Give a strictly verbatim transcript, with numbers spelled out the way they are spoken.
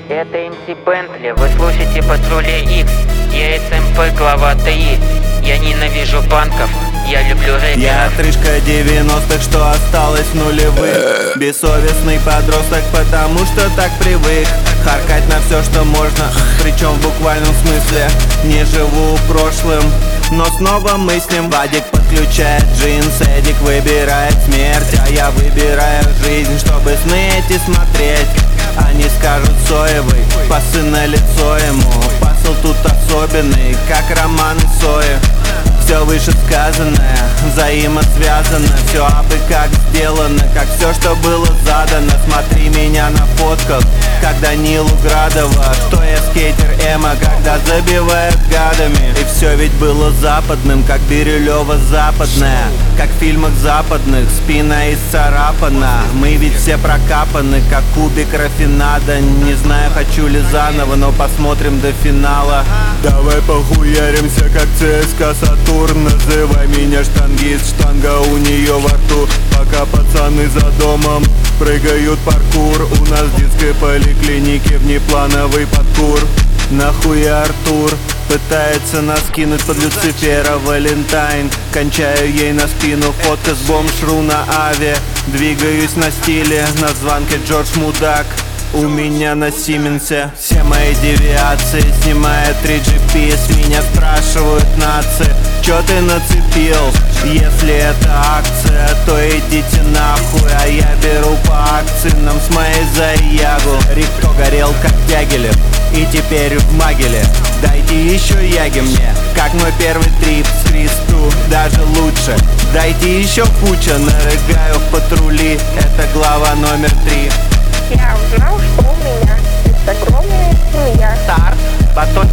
Это эм си Bentley, вы слушаете Патруле X. Я эс эм пэ, глава ТИ. Я ненавижу банков, я люблю рэперов. Я отрыжка девяностых, что осталось в нулевых. Бессовестный подросток, потому что так привык харкать на все, что можно, причем в буквальном смысле. Не живу прошлым, но снова мыслим. Вадик подключает джинс, Эдик выбирает смерть, а я выбираю жизнь, чтобы сны эти смотреть. Они скажут соевый, пасы на лицо ему. Пасл тут особенный, как романы Сои. Все вышесказанное взаимосвязано. Все абы как сделано, как все, что было задано. Смотри меня на фотках, как Данилу Градова. Что я скейтер эмо, когда забивают гадами. И все ведь было западным, как Бирюлева западная. Как в фильмах западных, спина исцарапана. Мы ведь все прокапаны, как кубик рафинада. Не знаю, хочу ли заново, но посмотрим до финала. Давай похуяримся, как ЦСКА Сатурн. Называй меня штангист, штанга у нее во рту. Пока пацаны за домом прыгают паркур, у нас в детской поликлинике внеплановый подкур. Нахуя Артур пытается нас кинуть под Люцифера Валентайн. Кончаю ей на спину, фотка с бомж.ру на аве. Двигаюсь на стиле, на звонке Джордж Мудак. У меня на Сименсе все мои девиации, снимая три джи пи. С меня спрашивают нации, чё ты нацепил? Если это акция, то идите нахуй. А я беру по акциям с моей Заягу. Рикто горел как Дягилев, и теперь в Магеле. Дайте еще Яги мне, как мой первый трип с Кристу, даже лучше. Дайте еще Пуча, нарыгаю в патрули. Это глава номер три. Я узнал, что у меня есть огромная семья. Старт, потом